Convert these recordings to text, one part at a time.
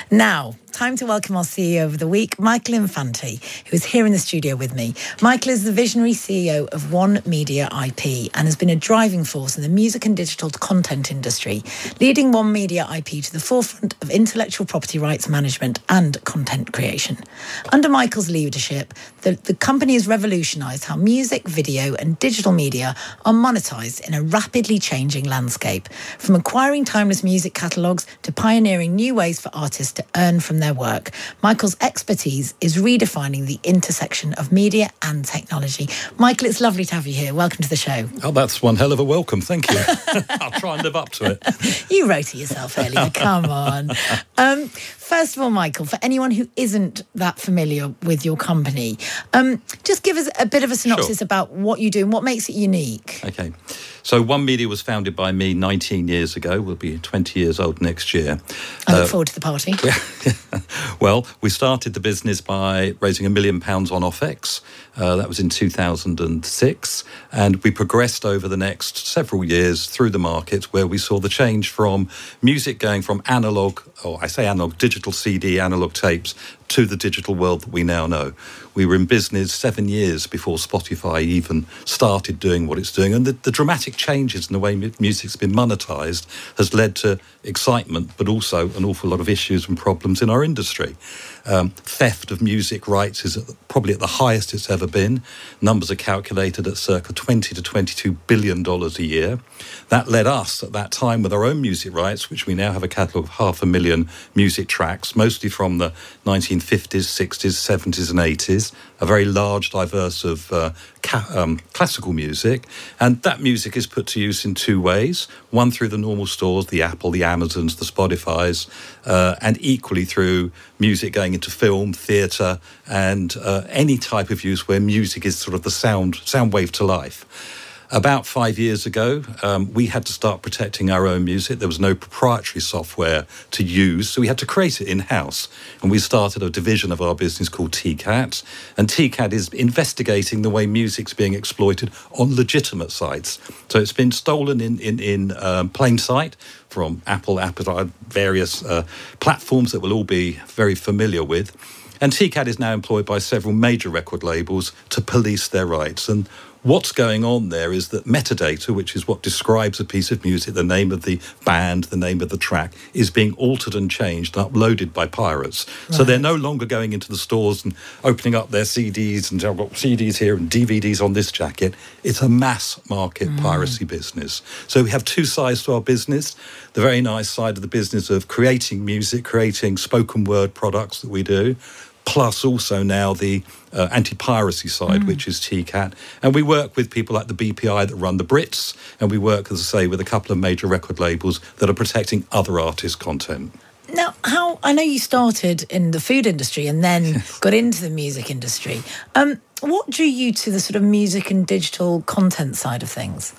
Now, time to welcome our CEO of the week, Michael Infante, who is here in the studio with me. Michael is the visionary CEO of One Media IP and has been a driving force in the music and digital content industry, leading One Media IP to the forefront of intellectual property rights management and content creation. Under Michael's leadership, the company has revolutionised how music, video and digital media are monetised in a rapidly changing landscape, from acquiring timeless music catalogues to pioneering new ways for artists to earn from their work. Michael's expertise is redefining the intersection of media and technology. Michael, it's lovely to have you here. Welcome to the show. Oh, that's one hell of a welcome. Thank you. I'll try and live up to it. You wrote it yourself earlier. Come on. First of all, Michael, for anyone who isn't that familiar with your company, just give us a bit of a synopsis about what you do and what makes it unique. Okay. So One Media was founded by me 19 years ago. We'll be 20 years old next year. I look forward to the party. Well, we started the business by raising £1 million on OFX. That was in 2006. And we progressed over the next several years through the market where we saw the change from music going from analog, or I say analog, digital CD, analog tapes, to the digital world that we now know. We were in business 7 years before Spotify even started doing what it's doing. And the dramatic changes in the way music's been monetised has led to excitement, but also an awful lot of issues and problems in our industry. Theft of music rights is probably at the highest it's ever been. Numbers are calculated at circa $20 to $22 billion a year. That led us at that time with our own music rights, which we now have a catalogue of 500,000 music tracks, mostly from the 1950s, 60s, 70s and 80s, a very large, diverse of classical music. And that music is put to use in two ways. One through the normal stores, the Apple, the Amazons, the Spotifys, and equally through music going into film, theatre, and any type of use where music is sort of the sound wave to life. About 5 years ago, we had to start protecting our own music. There was no proprietary software to use, so we had to create it in-house. And we started a division of our business called TCAT. And TCAT is investigating the way music's being exploited on legitimate sites. So it's been stolen in plain sight from Apple, various platforms that we'll all be very familiar with. And TCAT is now employed by several major record labels to police their rights. And what's going on there is that metadata, which is what describes a piece of music, the name of the band, the name of the track, is being altered and changed and uploaded by pirates. Right. So they're no longer going into the stores and opening up their CDs and I've got CDs here and DVDs on this jacket. It's a mass market piracy business. So we have two sides to our business. The very nice side of the business of creating music, creating spoken word products that we do, plus also now the anti-piracy side, which is TCAT. And we work with people like the BPI that run the Brits, and we work, as I say, with a couple of major record labels that are protecting other artists' content. Now, I know you started in the food industry and then got into the music industry. What drew you to the sort of music and digital content side of things?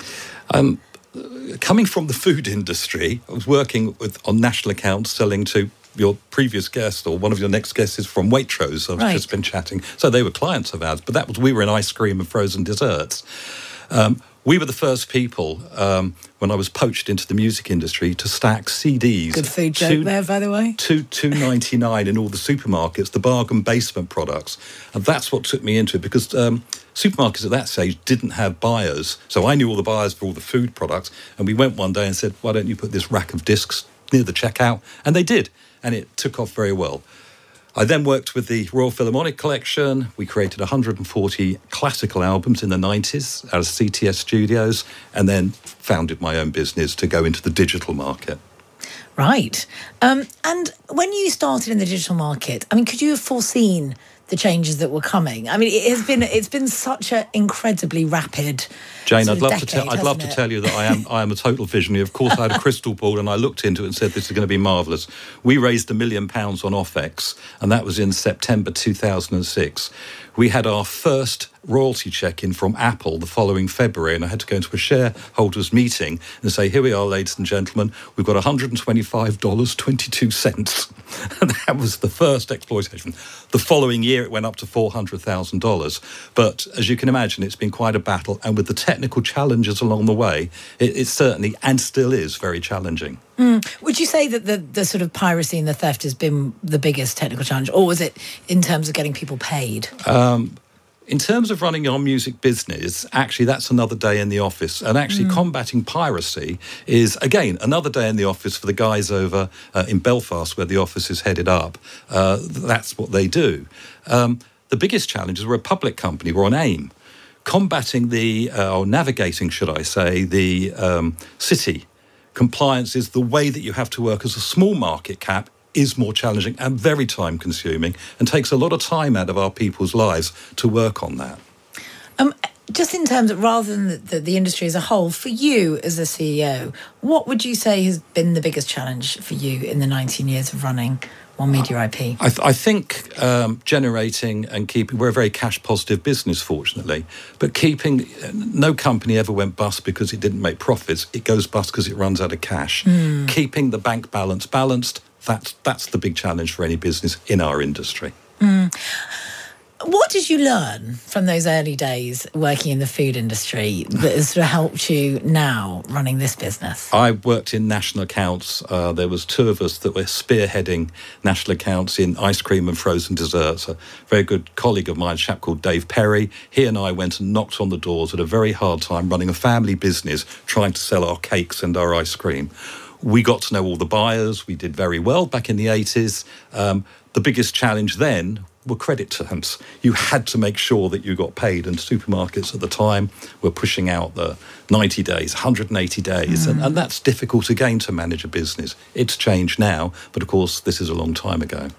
Coming from the food industry, I was working on national accounts selling to your previous guest or one of your next guests is from Waitrose. I've just been chatting. So they were clients of ours, but we were in ice cream and frozen desserts. We were the first people, when I was poached into the music industry, to stack CDs. Good food joke there, by the way. $2.99 in all the supermarkets, the bargain basement products. And that's what took me into it, because supermarkets at that stage didn't have buyers. So I knew all the buyers for all the food products. And we went one day and said, why don't you put this rack of discs near the checkout? And they did. And it took off very well. I then worked with the Royal Philharmonic Collection. We created 140 classical albums in the 90s out of CTS Studios, and then founded my own business to go into the digital market. Right. And when you started in the digital market, I mean, could you have foreseen the changes that were coming? I mean, it's been such an incredibly rapid Jane, sort I'd love to tell you that I am a total visionary. Of course, I had a crystal ball and I looked into it and said, this is going to be marvellous. We raised £1 million on OFX, and that was in September 2006. We had our first royalty check-in from Apple the following February, and I had to go into a shareholders meeting and say, here we are, ladies and gentlemen, we've got $125.22. That was the first exploitation. The following year, it went up to $400,000. But as you can imagine, it's been quite a battle. And with the technical challenges along the way, it's certainly, and still is, very challenging. Would you say that the sort of piracy and the theft has been the biggest technical challenge, or was it in terms of getting people paid? In terms of running our music business, actually, that's another day in the office. And actually, combating piracy is, again, another day in the office for the guys over in Belfast, where the office is headed up. That's what they do. The biggest challenge is we're a public company. We're on AIM. Combating or navigating, should I say, the city compliance is the way that you have to work as a small market cap is more challenging and very time consuming and takes a lot of time out of our people's lives to work on that. Just in terms of, rather than the industry as a whole, for you as a CEO, what would you say has been the biggest challenge for you in the 19 years of running One Media IP? I think generating and keeping, we're a very cash positive business, fortunately, but keeping, no company ever went bust because it didn't make profits. It goes bust because it runs out of cash. Keeping the bank balance balanced, that's the big challenge for any business in our industry. What did you learn from those early days working in the food industry that has sort of helped you now running this business? I worked in national accounts. There was two of us that were spearheading national accounts in ice cream and frozen desserts. A very good colleague of mine, a chap called Dave Perry, he and I went and knocked on the doors at a very hard time running a family business, trying to sell our cakes and our ice cream. We got to know all the buyers. We did very well back in the 80s. The biggest challenge then were credit terms. You had to make sure that you got paid, and supermarkets at the time were pushing out the 90 days, 180 days, and that's difficult again to manage a business. It's changed now, but of course this is a long time ago.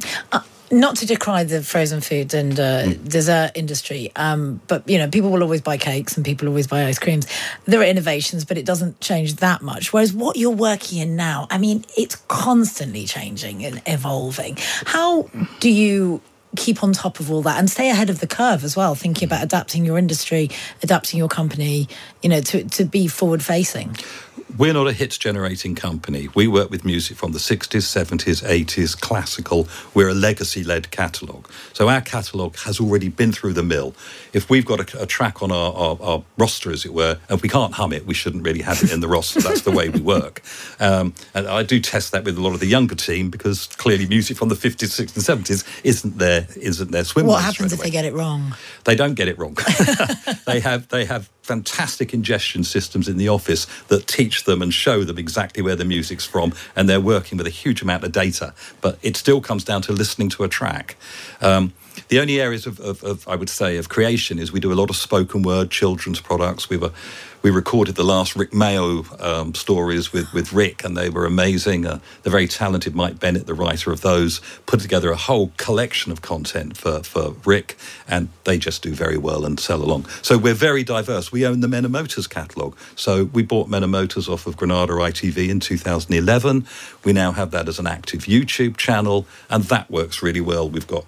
Not to decry the frozen food and dessert industry, but, you know, people will always buy cakes and people always buy ice creams. There are innovations, but it doesn't change that much. Whereas what you're working in now, I mean, it's constantly changing and evolving. How do you keep on top of all that and stay ahead of the curve as well, thinking about adapting your industry, adapting your company, you know, to be forward-facing? We're not a hits-generating company. We work with music from the 60s, 70s, 80s, classical. We're a legacy-led catalogue. So our catalogue has already been through the mill. If we've got a track on our roster, as it were, and we can't hum it, we shouldn't really have it in the roster. That's the way we work. And I do test that with a lot of the younger team, because clearly music from the 50s, 60s, and 70s isn't their swim. What happens if they get it wrong? They don't get it wrong. They have fantastic ingestion systems in the office that teach them and show them exactly where the music's from, and they're working with a huge amount of data. But it still comes down to listening to a track. The only areas of I would say, of creation is we do a lot of spoken word children's products. We recorded the last Rick Mayo stories with Rick, and they were amazing. The very talented Mike Bennett, the writer of those, put together a whole collection of content for Rick, and they just do very well and sell along. So we're very diverse. We own the Men & Motors catalogue. So we bought Men & Motors off of Granada ITV in 2011. We now have that as an active YouTube channel, and that works really well. We've got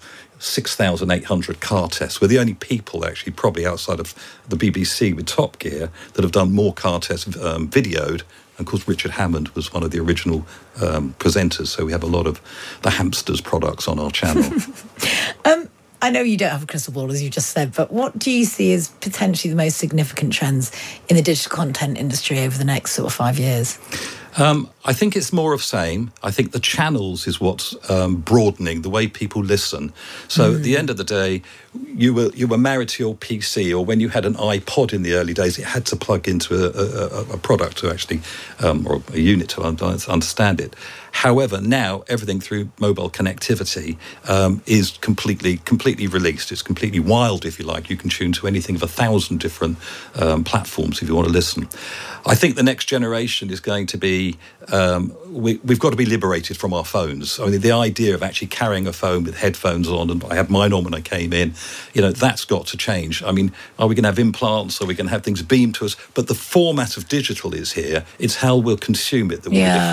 6,800 car tests. We're the only people, actually, probably outside of the BBC with Top Gear, that have done more car tests videoed. And of course, Richard Hammond was one of the original presenters, so we have a lot of the Hamsters products on our channel. I know you don't have a crystal ball, as you just said, but what do you see as potentially the most significant trends in the digital content industry over the next sort of 5 years? I think it's more of same. I think the channels is what's broadening the way people listen. So at the end of the day, you were married to your PC, or when you had an iPod in the early days, it had to plug into a product to actually, or a unit to understand it. However, now everything through mobile connectivity is completely released. It's completely wild, if you like. You can tune to anything of 1,000 different platforms if you want to listen. I think the next generation is going to be, we've got to be liberated from our phones. I mean, the idea of actually carrying a phone with headphones on, and I had mine on when I came in, you know, that's got to change. I mean, are we going to have implants? Are we going to have things beamed to us? But the format of digital is here. It's how we'll consume it that will be different.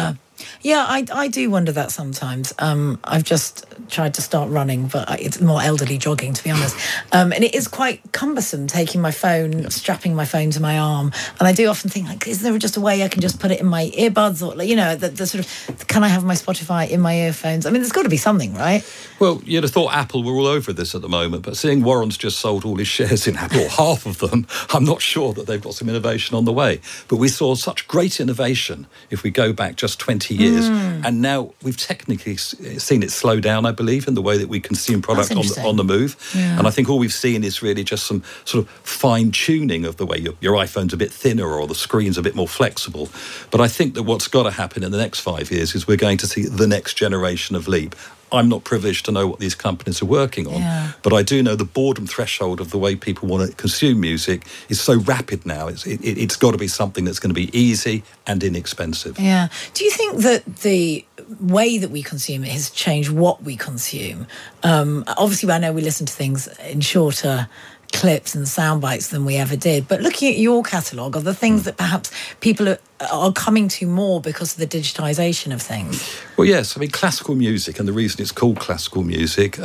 Yeah, I do wonder that sometimes. I've just tried to start running, but it's more elderly jogging, to be honest. And it is quite cumbersome taking my phone, strapping my phone to my arm. And I do often think, like, is there just a way I can just put it in my earbuds, or, you know, the sort of, can I have my Spotify in my earphones? I mean, there's got to be something, right? Well, you'd have thought Apple were all over this at the moment, but seeing Warren's just sold all his shares in Apple, or half of them, I'm not sure that they've got some innovation on the way. But we saw such great innovation if we go back just 20 years, and now we've technically seen it slow down, I believe, in the way that we consume product on the move. Yeah. And I think all we've seen is really just some sort of fine-tuning of the way your iPhone's a bit thinner or the screen's a bit more flexible. But I think that what's got to happen in the next 5 years is we're going to see the next generation of leap. I'm not privileged to know what these companies are working on, but I do know the boredom threshold of the way people want to consume music is so rapid now. It's got to be something that's going to be easy and inexpensive. Yeah. Do you think that the way that we consume it has changed what we consume? Obviously, I know we listen to things in shorter clips and sound bites than we ever did, but looking at your catalogue of the things that perhaps people are coming to more because of the digitisation of things. Well, yes, I mean, classical music, and the reason it's called classical music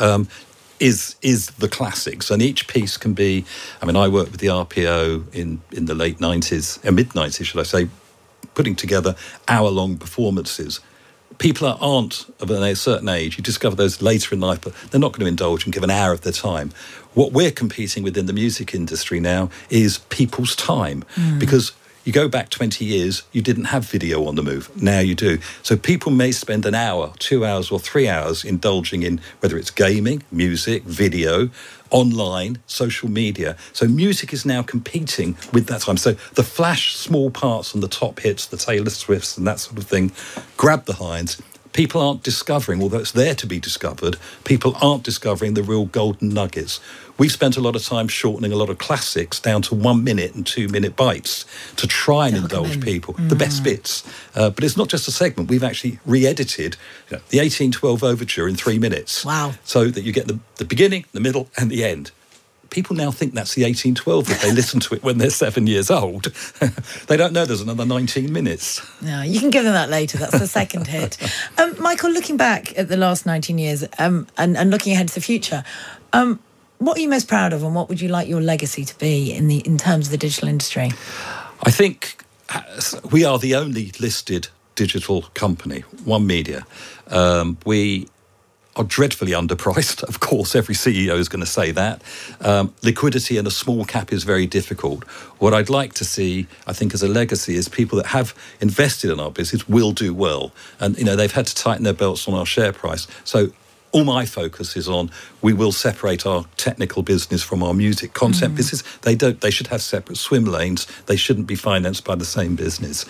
is the classics, and each piece can be, I mean, I worked with the RPO in the late 90s, mid-90s, should I say, putting together hour-long performances. People aren't of a certain age. You discover those later in life, but they're not going to indulge and give an hour of their time. What we're competing with in the music industry now is people's time, because you go back 20 years, you didn't have video on the move. Now you do. So people may spend an hour, 2 hours or 3 hours indulging in whether it's gaming, music, video, online, social media. So music is now competing with that time. So the flash small parts and the top hits, the Taylor Swifts and that sort of thing, grab the hinds. People aren't discovering, although it's there to be discovered, people aren't discovering the real golden nuggets. We've spent a lot of time shortening a lot of classics down to 1 minute and 2 minute bites to try and indulge people, the best bits. But it's not just a segment. We've actually re-edited the 1812 Overture in 3 minutes. Wow. So that you get the beginning, the middle and the end. People now think that's the 1812 if they listen to it when they're 7 years old. They don't know there's another 19 minutes. No, you can give them that later. That's the second hit. Michael, looking back at the last 19 years and looking ahead to the future, what are you most proud of, and what would you like your legacy to be in terms of the digital industry? I think we are the only listed digital company, One Media. We are dreadfully underpriced. Of course, every CEO is going to say that. Liquidity in a small cap is very difficult. What I'd like to see, I think, as a legacy is people that have invested in our business will do well. And, they've had to tighten their belts on our share price. So all my focus is on we will separate our technical business from our music content business. They should have separate swim lanes. They shouldn't be financed by the same business.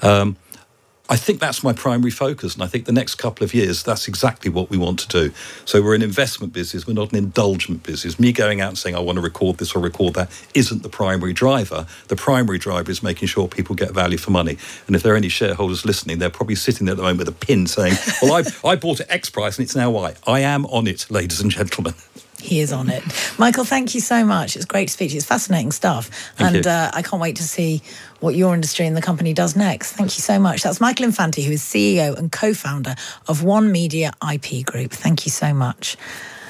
I think that's my primary focus, and I think the next couple of years, that's exactly what we want to do. So we're an investment business, we're not an indulgent business. Me going out and saying, I want to record this or record that, isn't the primary driver. The primary driver is making sure people get value for money. And if there are any shareholders listening, they're probably sitting there at the moment with a pin saying, well, I bought at X price and it's now Y. I am on it, ladies and gentlemen. He is on it. Michael, thank you so much. It's great to speak to you. It's fascinating stuff. Thank you. I can't wait to see what your industry and the company does next. Thank you so much. That's Michael Infante, who is CEO and co-founder of One Media IP Group. Thank you so much.